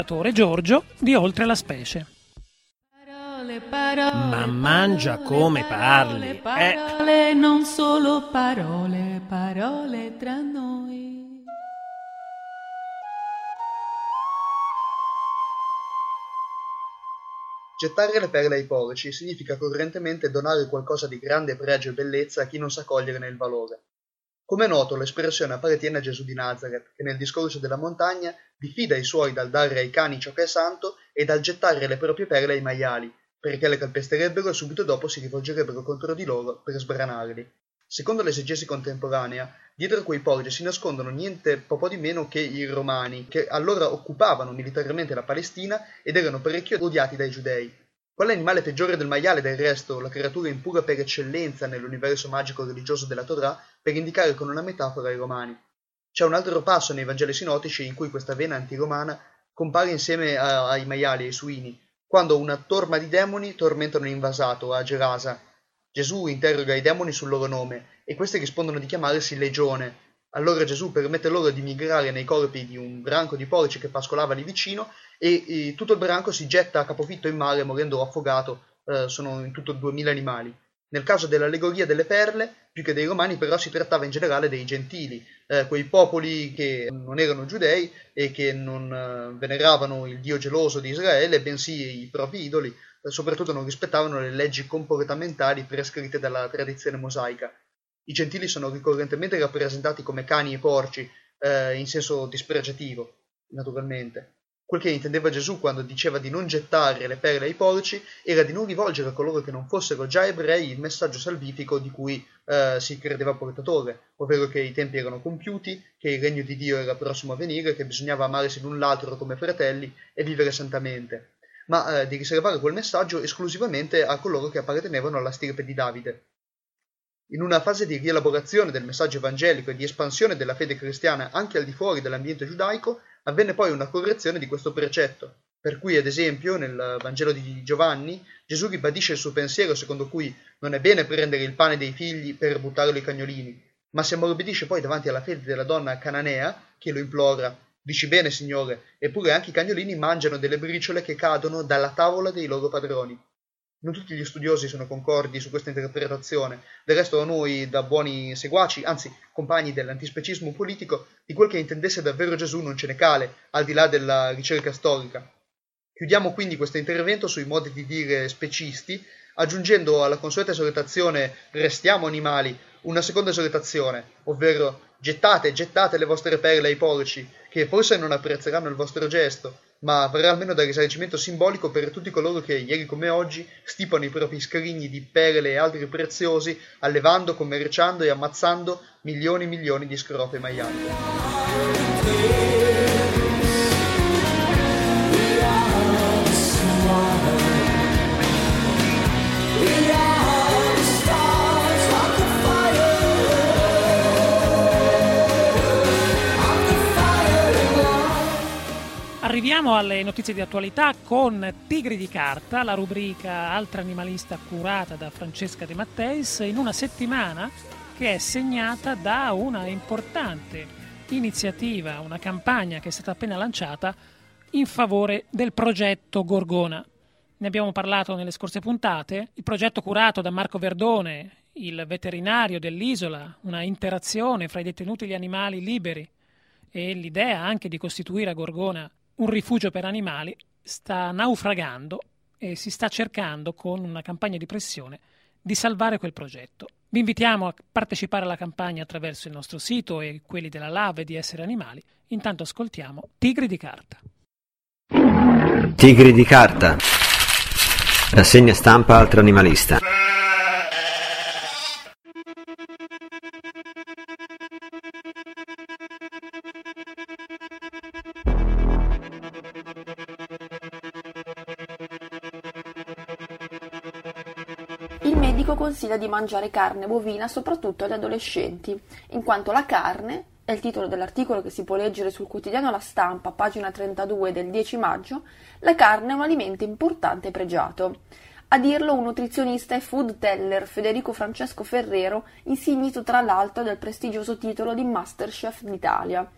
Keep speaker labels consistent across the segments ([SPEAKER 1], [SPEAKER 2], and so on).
[SPEAKER 1] Giorgio di Oltre la Specie. Ma mangia come parli,
[SPEAKER 2] Parole, non solo parole, parole tra noi.
[SPEAKER 3] Gettare le perle ai porci significa correntemente donare qualcosa di grande pregio e bellezza a chi non sa coglierne il valore. Come è noto, l'espressione appartiene a Gesù di Nazaret, che nel discorso della montagna diffida i suoi dal dare ai cani ciò che è santo e dal gettare le proprie perle ai maiali, perché le calpesterebbero e subito dopo si rivolgerebbero contro di loro per sbranarli. Secondo l'esegesi contemporanea, dietro quei porci si nascondono niente po' di meno che i Romani, che allora occupavano militarmente la Palestina ed erano parecchio odiati dai giudei. Qual è l'animale peggiore del maiale, del resto, la creatura impura per eccellenza nell'universo magico religioso della Torah, per indicare con una metafora i Romani? C'è un altro passo nei Vangeli sinottici in cui questa vena antiromana compare insieme ai maiali e ai suini, quando una torma di demoni tormentano l'invasato a Gerasa. Gesù interroga i demoni sul loro nome e questi rispondono di chiamarsi Legione. Allora Gesù permette loro di migrare nei corpi di un branco di porci che pascolava lì vicino e tutto il branco si getta a capofitto in mare morendo affogato. Sono in tutto 2000 animali. Nel caso dell'allegoria delle perle, più che dei romani però si trattava in generale dei gentili, quei popoli che non erano giudei e che non veneravano il Dio geloso di Israele, bensì i propri idoli, soprattutto non rispettavano le leggi comportamentali prescritte dalla tradizione mosaica. I gentili sono ricorrentemente rappresentati come cani e porci, in senso dispregiativo, naturalmente. Quel che intendeva Gesù quando diceva di non gettare le perle ai porci era di non rivolgere a coloro che non fossero già ebrei il messaggio salvifico di cui si credeva portatore, ovvero che i tempi erano compiuti, che il regno di Dio era prossimo a venire, che bisognava amarsi l'un l'altro come fratelli e vivere santamente, ma di riservare quel messaggio esclusivamente a coloro che appartenevano alla stirpe di Davide. In una fase di rielaborazione del messaggio evangelico e di espansione della fede cristiana anche al di fuori dell'ambiente giudaico, avvenne poi una correzione di questo precetto, per cui ad esempio nel Vangelo di Giovanni Gesù ribadisce il suo pensiero secondo cui non è bene prendere il pane dei figli per buttarlo ai cagnolini, ma si ammorbidisce poi davanti alla fede della donna cananea che lo implora: dici bene, Signore, eppure anche i cagnolini mangiano delle briciole che cadono dalla tavola dei loro padroni. Non tutti gli studiosi sono concordi su questa interpretazione, del resto a noi, da buoni seguaci, anzi compagni dell'antispecismo politico, di quel che intendesse davvero Gesù non ce ne cale, al di là della ricerca storica. Chiudiamo quindi questo intervento sui modi di dire specisti, aggiungendo alla consueta esortazione «restiamo animali» una seconda esortazione, ovvero gettate le vostre perle ai porci, che forse non apprezzeranno il vostro gesto, ma varrà almeno da risarcimento simbolico per tutti coloro che, ieri come oggi, stipano i propri scrigni di perle e altri preziosi, allevando, commerciando e ammazzando milioni e milioni di scrofe maiali.
[SPEAKER 1] Arriviamo alle notizie di attualità con Tigri di Carta, la rubrica altra animalista curata da Francesca De Matteis, in una settimana che è segnata da una importante iniziativa, una campagna che è stata appena lanciata in favore del progetto Gorgona. Ne abbiamo parlato nelle scorse puntate, il progetto curato da Marco Verdone, il veterinario dell'isola, una interazione fra i detenuti e gli animali liberi e l'idea anche di costituire a Gorgona un rifugio per animali, sta naufragando e si sta cercando con una campagna di pressione di salvare quel progetto. Vi invitiamo a partecipare alla campagna attraverso il nostro sito e quelli della LAV e di Essere Animali. Intanto ascoltiamo Tigri di Carta.
[SPEAKER 4] Tigri di Carta, rassegna stampa altro animalista.
[SPEAKER 5] Il medico consiglia di mangiare carne bovina soprattutto agli adolescenti, in quanto la carne, è il titolo dell'articolo che si può leggere sul quotidiano La Stampa, pagina 32 del 10 maggio, la carne è un alimento importante e pregiato. A dirlo un nutrizionista e food teller, Federico Francesco Ferrero, insignito tra l'altro del prestigioso titolo di Masterchef d'Italia.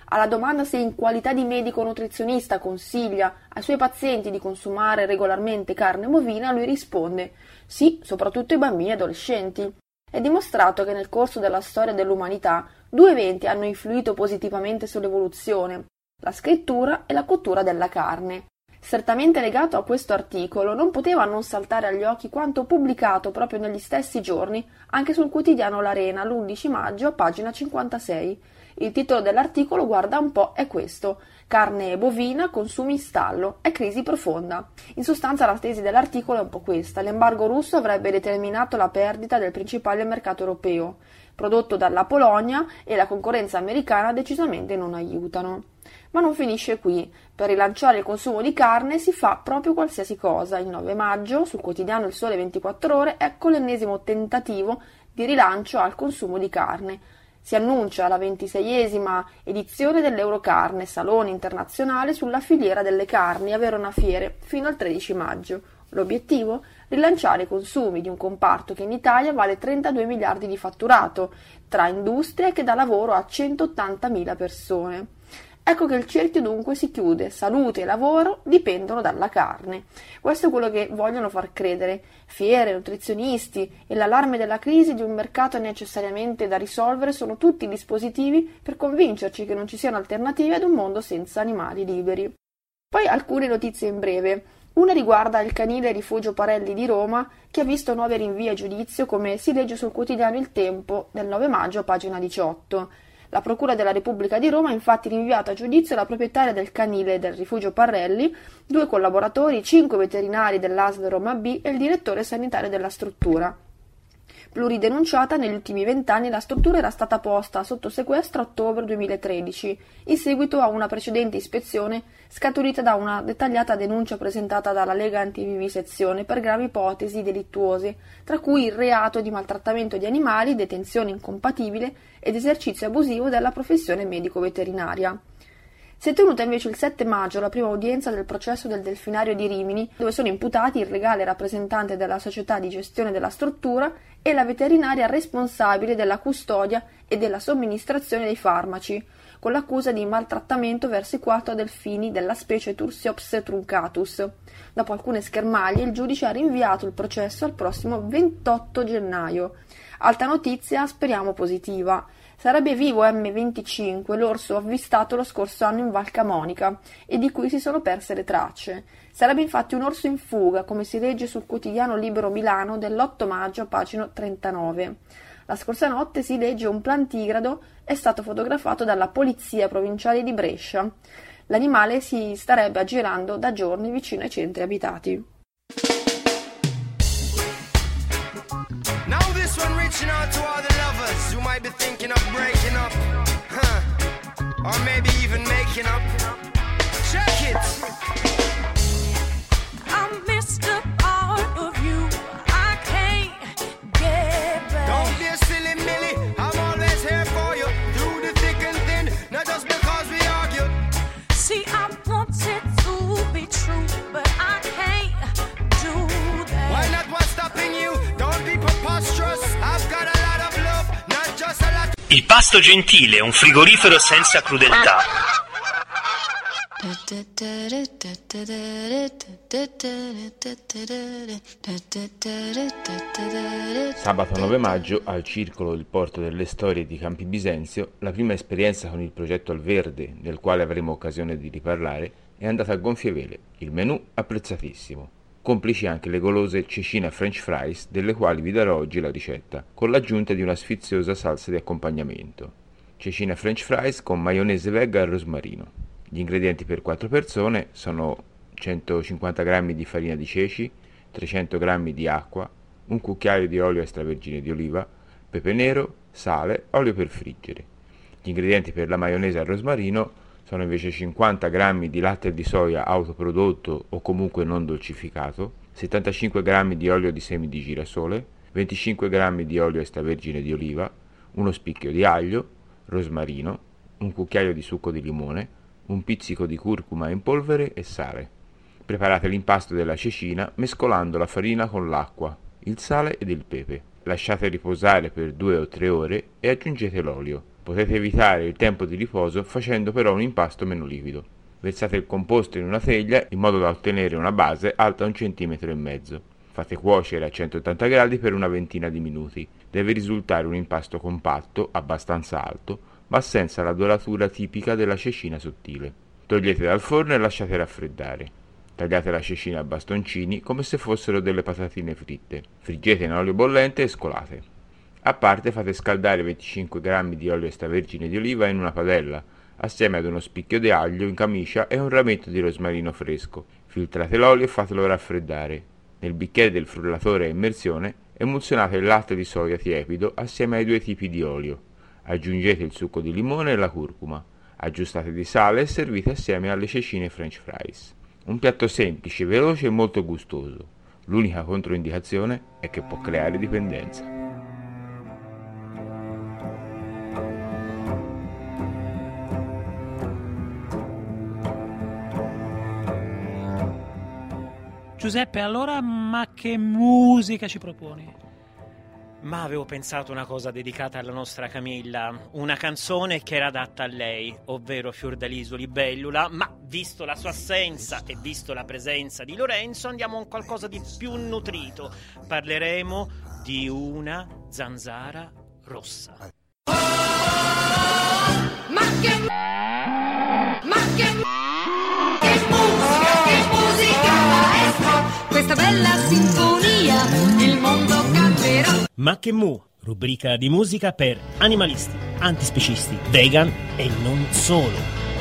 [SPEAKER 5] Alla domanda se in qualità di medico nutrizionista consiglia ai suoi pazienti di consumare regolarmente carne bovina, lui risponde: sì, soprattutto ai bambini e adolescenti. È dimostrato che nel corso della storia dell'umanità 2 eventi hanno influito positivamente sull'evoluzione: la scrittura e la cottura della carne. Strettamente legato a questo articolo, non poteva non saltare agli occhi quanto pubblicato proprio negli stessi giorni anche sul quotidiano L'Arena l'11 maggio, pagina 56. Il titolo dell'articolo, guarda un po', è questo: carne bovina, consumi in stallo, è crisi profonda. In sostanza la tesi dell'articolo è un po' questa: l'embargo russo avrebbe determinato la perdita del principale mercato europeo, prodotto dalla Polonia, e la concorrenza americana decisamente non aiutano. Ma non finisce qui. Per rilanciare il consumo di carne si fa proprio qualsiasi cosa. Il 9 maggio, sul quotidiano Il Sole 24 Ore, ecco l'ennesimo tentativo di rilancio al consumo di carne. Si annuncia la 26esima edizione dell'Eurocarne, salone internazionale sulla filiera delle carni, a Verona Fiere, fino al 13 maggio. L'obiettivo? Rilanciare i consumi di un comparto che in Italia vale 32 miliardi di fatturato, tra industrie che dà lavoro a 180.000 persone. Ecco che il cerchio dunque si chiude: salute e lavoro dipendono dalla carne. Questo è quello che vogliono far credere fiere, nutrizionisti, e l'allarme della crisi di un mercato necessariamente da risolvere sono tutti dispositivi per convincerci che non ci siano alternative ad un mondo senza animali liberi. Poi alcune notizie in breve. Una riguarda il canile Rifugio Parelli di Roma, che ha visto 9 rinvii a giudizio, come si legge sul quotidiano Il Tempo del 9 maggio, pagina 18. La Procura della Repubblica di Roma ha infatti rinviato a giudizio la proprietaria del canile del Rifugio Parelli, 2 collaboratori, 5 veterinari dell'ASL Roma B e il direttore sanitario della struttura. Pluridenunciata, negli ultimi 20 anni la struttura era stata posta sotto sequestro a ottobre 2013, in seguito a una precedente ispezione scaturita da una dettagliata denuncia presentata dalla Lega Antivivisezione per gravi ipotesi delittuose, tra cui il reato di maltrattamento di animali, detenzione incompatibile ed esercizio abusivo della professione medico-veterinaria. Si è tenuta invece il 7 maggio la prima udienza del processo del Delfinario di Rimini, dove sono imputati il legale rappresentante della società di gestione della struttura e la veterinaria responsabile della custodia e della somministrazione dei farmaci, con l'accusa di maltrattamento verso i 4 delfini della specie Tursiops truncatus. Dopo alcune schermaglie, il giudice ha rinviato il processo al prossimo 28 gennaio. Alta notizia, speriamo positiva. Sarebbe vivo M25, l'orso avvistato lo scorso anno in Val Camonica e di cui si sono perse le tracce. Sarebbe infatti un orso in fuga, come si legge sul quotidiano Libero Milano dell'8 maggio, pagina 39. La scorsa notte, si legge, un plantigrado è stato fotografato dalla polizia provinciale di Brescia. L'animale si starebbe aggirando da giorni vicino ai centri abitati.
[SPEAKER 6] Reaching out to all the lovers who might be thinking of breaking up, or maybe even making up. Check it.
[SPEAKER 7] I missed a part of you. I can't get back.
[SPEAKER 6] Don't be a silly Millie. I'm always here for you through the thick and thin. Not just because we argue.
[SPEAKER 7] See, I want it to be true, but I can't do that.
[SPEAKER 6] Why not? What's stopping you? Don't be preposterous. I've got a lot of love, not just a lot.
[SPEAKER 8] Il Pasto Gentile, un frigorifero senza crudeltà.
[SPEAKER 9] Sabato 9 maggio, al Circolo del Porto delle Storie di Campi Bisenzio, la prima esperienza con il progetto Al Verde, del quale avremo occasione di riparlare, è andata a gonfie vele. Il menù apprezzatissimo. Complici anche le golose cecina French fries, delle quali vi darò oggi la ricetta, con l'aggiunta di una sfiziosa salsa di accompagnamento. Cecina French fries con maionese vega e rosmarino. Gli ingredienti per 4 persone sono 150 g di farina di ceci, 300 g di acqua, un cucchiaio di olio extravergine di oliva, pepe nero, sale, olio per friggere. Gli ingredienti per la maionese al rosmarino sono invece 50 g di latte di soia autoprodotto o comunque non dolcificato, 75 g di olio di semi di girasole, 25 g di olio extravergine di oliva, uno spicchio di aglio, rosmarino, un cucchiaio di succo di limone, un pizzico di curcuma in polvere e sale. Preparate l'impasto della cecina mescolando la farina con l'acqua, il sale ed il pepe. Lasciate riposare per 2 o 3 ore e aggiungete l'olio. Potete evitare il tempo di riposo facendo però un impasto meno liquido. Versate il composto in una teglia in modo da ottenere una base alta 1,5 cm. Fate cuocere a 180 gradi per una ventina di minuti. Deve risultare un impasto compatto, abbastanza alto, ma senza la doratura tipica della cecina sottile. Togliete dal forno e lasciate raffreddare. Tagliate la cecina a bastoncini come se fossero delle patatine fritte. Friggete in olio bollente e scolate. A parte fate scaldare 25 g di olio extravergine di oliva in una padella, assieme ad uno spicchio di aglio in camicia e un rametto di rosmarino fresco. Filtrate l'olio e fatelo raffreddare. Nel bicchiere del frullatore a immersione emulsionate il latte di soia tiepido assieme ai 2 tipi di olio. Aggiungete il succo di limone e la curcuma. Aggiustate di sale e servite assieme alle cecine French fries. Un piatto semplice, veloce e molto gustoso. L'unica controindicazione è che può creare dipendenza.
[SPEAKER 1] Giuseppe, allora, ma che musica ci proponi?
[SPEAKER 10] Ma avevo pensato una cosa dedicata alla nostra Camilla, una canzone che era adatta a lei, ovvero Fiordaliso Libellula, ma visto la sua assenza e visto la presenza di Lorenzo andiamo a un qualcosa di più nutrito. Parleremo di una zanzara rossa.
[SPEAKER 7] Ma che musica maestro, questa bella sinfonia, il mondo canterà.
[SPEAKER 10] Ma che mu, rubrica di musica per animalisti, antispecisti, vegan e non solo.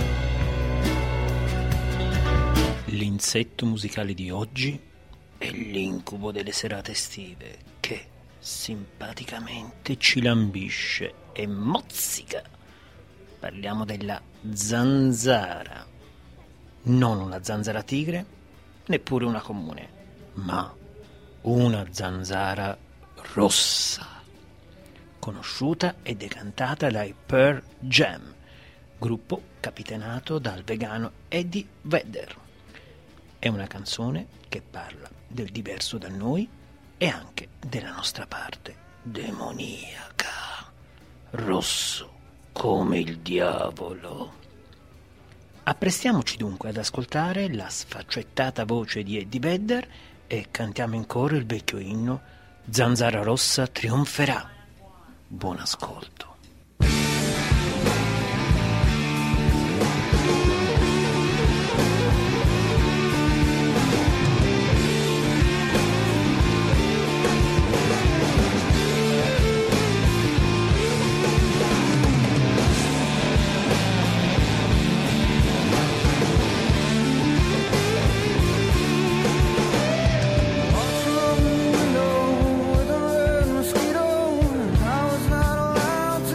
[SPEAKER 10] L'insetto musicale di oggi è l'incubo delle serate estive che simpaticamente ci lambisce e mozzica. Parliamo della zanzara. Non una zanzara tigre, neppure una comune, ma una zanzara rossa, conosciuta e decantata dai Pearl Jam, gruppo capitainato dal vegano Eddie Vedder. È una canzone che parla del diverso da noi e anche della nostra parte demoniaca, rosso come il diavolo. Apprestiamoci dunque ad ascoltare la sfaccettata voce di Eddie Vedder e cantiamo in coro il vecchio inno Zanzara rossa trionferà. Buon ascolto.
[SPEAKER 6] Mosquito, I was not allowed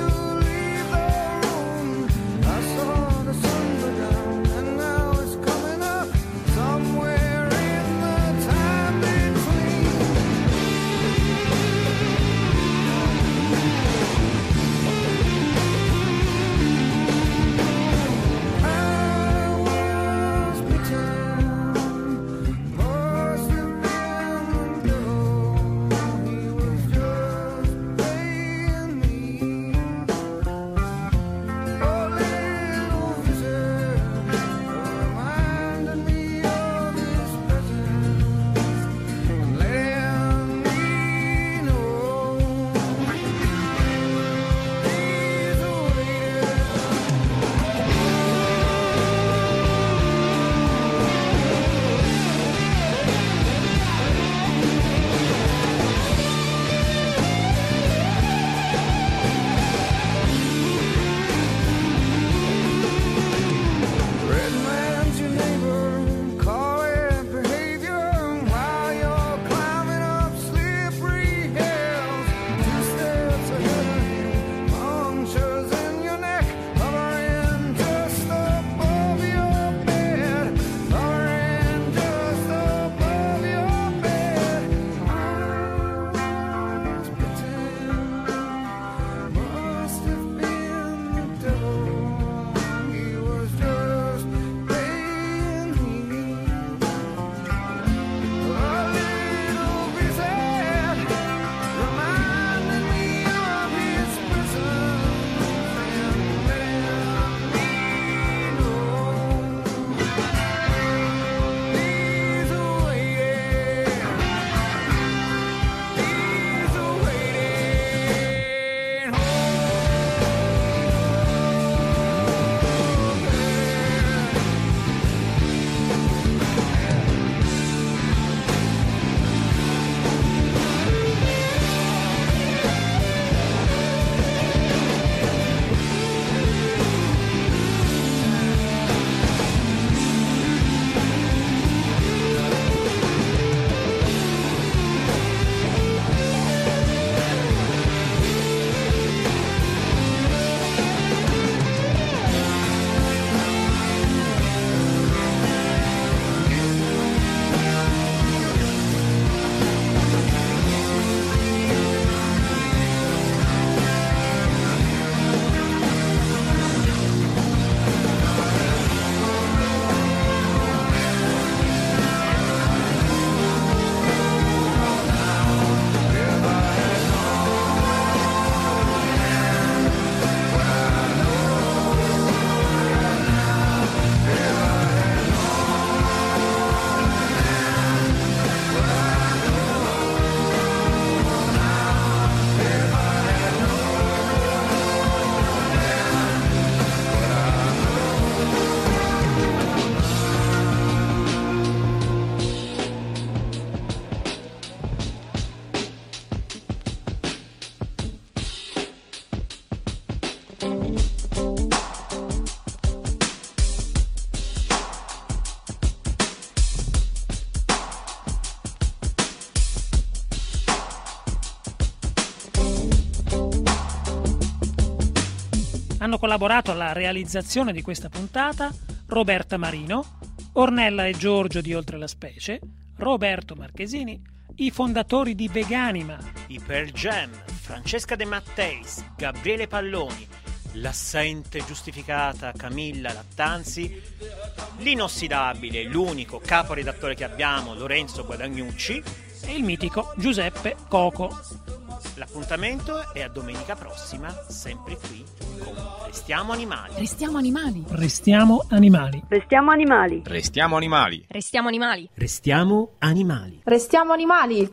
[SPEAKER 1] Hanno collaborato alla realizzazione di questa puntata Roberta Marino, Ornella e Giorgio di Oltre la Specie, Roberto Marchesini, i fondatori di Veganima,
[SPEAKER 10] i Pearl Jam, Francesca De Matteis, Gabriele Palloni, l'assente giustificata Camilla Lattanzi, l'inossidabile, l'unico caporedattore che abbiamo, Lorenzo Guadagnucci,
[SPEAKER 1] e il mitico Giuseppe Coco.
[SPEAKER 10] L'appuntamento è a domenica prossima, sempre qui con Restiamo Animali.
[SPEAKER 2] Restiamo animali.
[SPEAKER 1] Restiamo animali.
[SPEAKER 11] Restiamo animali.
[SPEAKER 12] Restiamo animali.
[SPEAKER 2] Restiamo animali.
[SPEAKER 10] Restiamo animali.
[SPEAKER 5] Restiamo animali.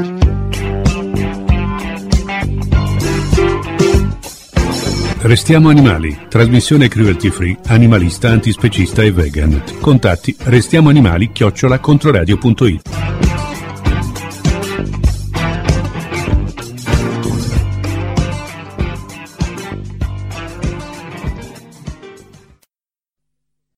[SPEAKER 13] Restiamo animali, trasmissione cruelty free, animalista, antispecista e vegan. Contatti restiamoanimali@controradio.it.